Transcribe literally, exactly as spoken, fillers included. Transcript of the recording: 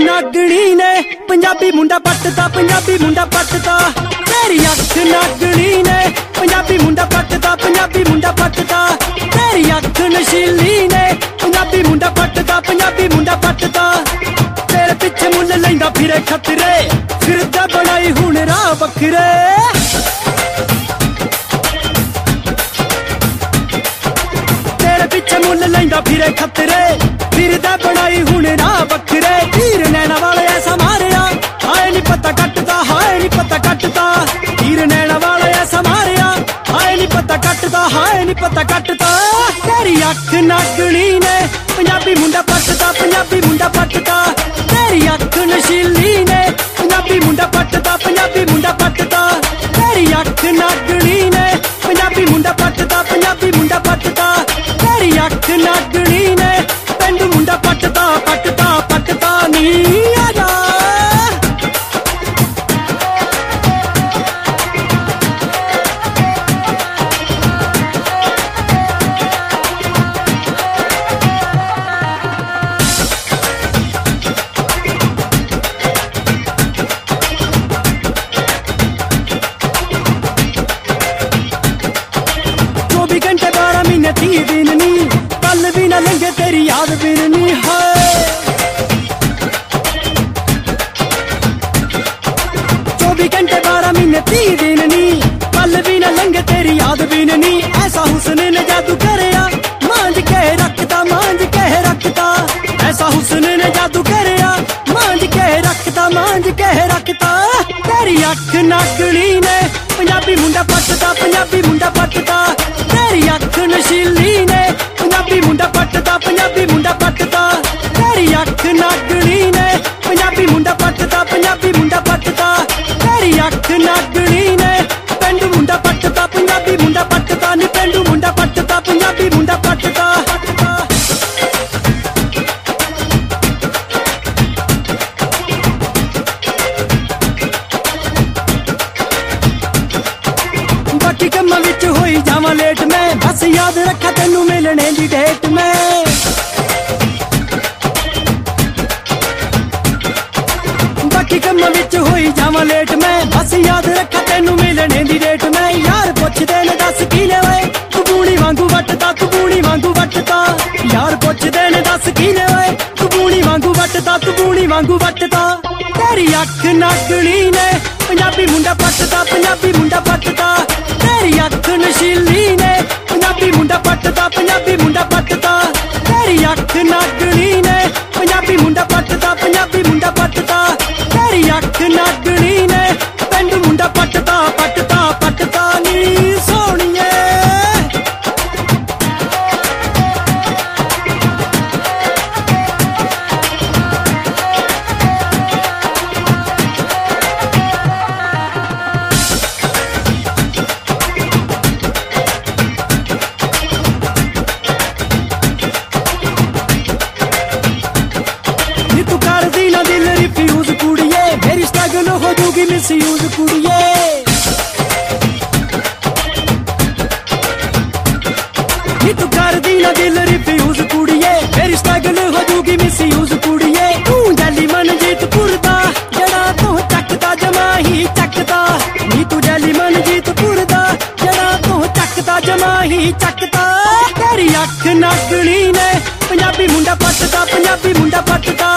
नागणी ने पंजाबी मुंडा पटदा, पंजाबी मुंडा पटदा। तेरी अख नागणी ने पंजाबी मुंडा पटदा, पंजाबी मुंडा पटदा। तेरी अख नशीली ने पंजाबी मुंडा पटदा, पंजाबी मुंडा पटदा। तेरे पिछे मुल लैंदा फिरे खतरे, फिरदा बनाई हुण राह बखरे। तेरे पिछे मुल लैंदा फिरे खतरे, फिरदा बनाई हुण राह बखरे। तीर नैना वाले ऐसा मारिया, हाय नी पता कटदा, हाय नी पता कटदा। तीर नैना वाले ऐसा मारिया, हाय नी पता कटदा, हाय नी पता कटदा। तेरी अख नागणी ने पंजाबी मुंडा पटदा, पंजाबी मुंडा पटदा। तेरी अख नशीली ने पंजाबी मुंडा पटदा, पंजाबी मुंडा पटदा। तेरी अख नागणी ने पंजाबी मुंडा पटदा, पंजाबी मुंडा पटदा। तेरी अख नागणी ने पेंडू मुंडा पटदा, पटदा पटदा नी आजा। चौबी घंटे बारह महीने तीह दिन नी, पल भी ना लंघे तेरी याद बिन नी। हाय चौबी घंटे बारह महीने तीह दिन नी, पल भी ना लंघे तेरी याद बिन नी। ऐसा हुस्न ने जादू करया, मांझ के रखता, मांझ के रखता। ऐसा हुस्न ने जादू करया, मांझ के रखता, मांझ के रखता। तेरी अख नागणी ने पंजाबी मुंडा पटदा, पंजाबी मुंडा पटदा। तेरी अख नशीली ने पंजाबी मुंडा पटदा, पंजाबी मुंडा पटदा। तेरी अख नागणी ने पंजाबी मुंडा पटदा, पंजाबी मुंडा पटदा। तेरी अख नागणी ने पेंडू मुंडा पटदा, पंजाबी मुंडा पटदा नी। पेंडू मुंडा पटदा, पंजाबी मुंडा पटदा। बाकी कम्मां विच होई जावां लेट मैं, बस याद रखा तेनू मिलने दी डेट मैं। बाकी कम्मां विच होई जावां लेट मैं, बस याद रखा तेनू मिलने दी डेट मैं। यार पुछदे ने दस कीले वे, तू बूणी वांगू वटदा, तू बूणी वांगू वटदा। यार पुछदे ने दस कीले वे, तू बूणी वांगू वटदा, तू बूणी वांगू वटदा। तेरी अख नागणी ने पंजाबी मुंडा पटदा, पंजाबी मुंडा पटदा। तेरी अख नशीली ने पंजाबी मुंडा पटदा, पंजाबी मुंडा पटदा। तेरी अख नागणी ने पंजाबी मुंडा पटदा, पंजाबी मुंडा पटदा। तेरी अख नागणी ने पेंडू मुंडा पटदा, पटदा पटदा नी सोहणीए। नी तू कर दी ना दिल रिफ्यूज कुड़िए, मेरी स्ट्रगल हो जूगी मिसयूज कुड़िए। नी तू कर दी ना दिल रिफ्यूज कुड़िए, मेरी स्ट्रगल हो जूगी मिसयूज कुड़िए। तू जैली मनजीत पुरदा, जड़ा तू चकदा जमा ही चकदा। नी तू जैली मनजीत पुरदा, जड़ा तू चकदा जमा ही चकदा। तेरी अख नागणी ने पंजाबी मुंडा पटदा, पंजाबी मुंडा पटदा।